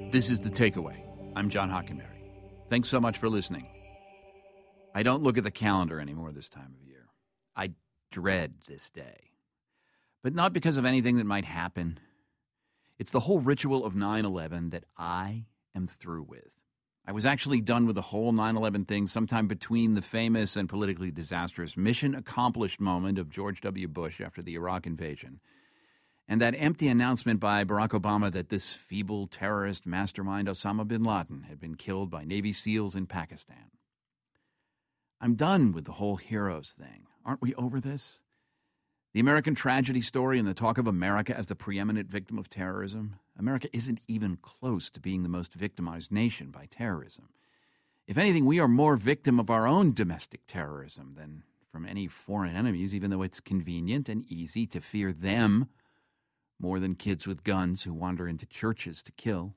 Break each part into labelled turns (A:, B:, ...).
A: This is The Takeaway. I'm John Hockenberry. Thanks so much for listening. I don't look at the calendar anymore this time of year. I dread this day. But not because of anything that might happen. It's the whole ritual of 9/11 that I am through with. I was actually done with the whole 9/11 thing sometime between the famous and politically disastrous mission accomplished moment of George W. Bush after the Iraq invasion and that empty announcement by Barack Obama that this feeble terrorist mastermind Osama bin Laden had been killed by Navy SEALs in Pakistan. I'm done with the whole heroes thing. Aren't we over this? The American tragedy story and the talk of America as the preeminent victim of terrorism. America isn't even close to being the most victimized nation by terrorism. If anything, we are more victim of our own domestic terrorism than from any foreign enemies, even though it's convenient and easy to fear them more than kids with guns who wander into churches to kill.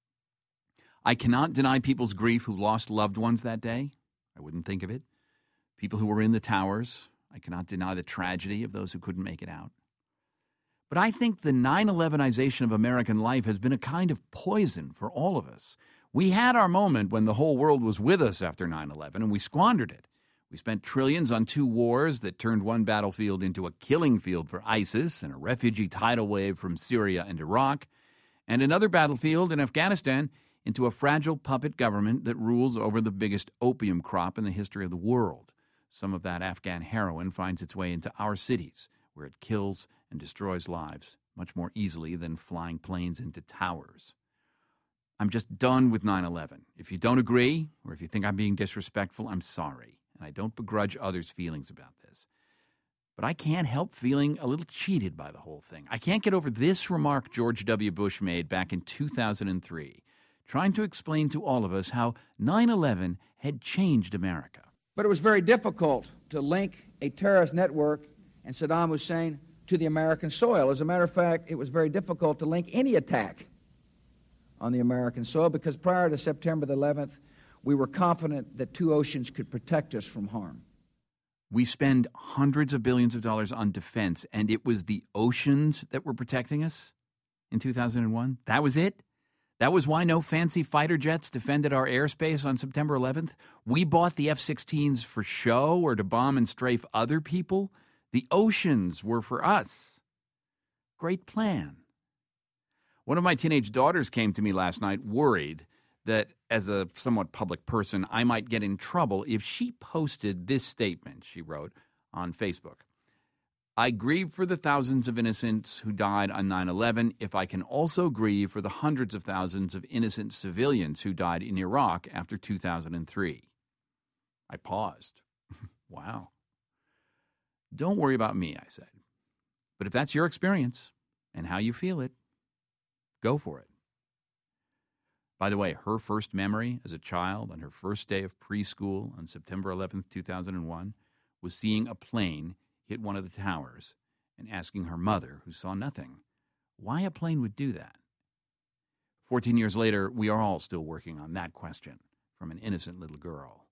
A: I cannot deny people's grief who lost loved ones that day. I wouldn't think of it. People who were in the towers. I cannot deny the tragedy of those who couldn't make it out. But I think the 9/11ization of American life has been a kind of poison for all of us. We had our moment when the whole world was with us after 9/11, and we squandered it. We spent trillions on two wars that turned one battlefield into a killing field for ISIS and a refugee tidal wave from Syria and Iraq, and another battlefield in Afghanistan into a fragile puppet government that rules over the biggest opium crop in the history of the world. Some of that Afghan heroin finds its way into our cities, where it kills and destroys lives much more easily than flying planes into towers. I'm just done with 9/11. If you don't agree, or if you think I'm being disrespectful, I'm sorry. And I don't begrudge others' feelings about this. But I can't help feeling a little cheated by the whole thing. I can't get over this remark George W. Bush made back in 2003, trying to explain to all of us how 9/11 had changed America.
B: But it was very difficult to link a terrorist network and Saddam Hussein to the American soil. As a matter of fact, it was very difficult to link any attack on the American soil because prior to September the 11th, we were confident that two oceans could protect us from harm.
A: We spend hundreds of billions of dollars on defense, and it was the oceans that were protecting us in 2001? That was it? That was why no fancy fighter jets defended our airspace on September 11th? We bought the F-16s for show or to bomb and strafe other people? The oceans were for us. Great plan. One of my teenage daughters came to me last night worried that as a somewhat public person, I might get in trouble if she posted this statement she wrote on Facebook. I grieve for the thousands of innocents who died on 9/11 if I can also grieve for the hundreds of thousands of innocent civilians who died in Iraq after 2003. I paused. Wow. Don't worry about me, I said. But if that's your experience and how you feel it, go for it. By the way, her first memory as a child on her first day of preschool on September 11th, 2001, was seeing a plane hit one of the towers and asking her mother, who saw nothing, why a plane would do that. 14 years later, we are all still working on that question from an innocent little girl.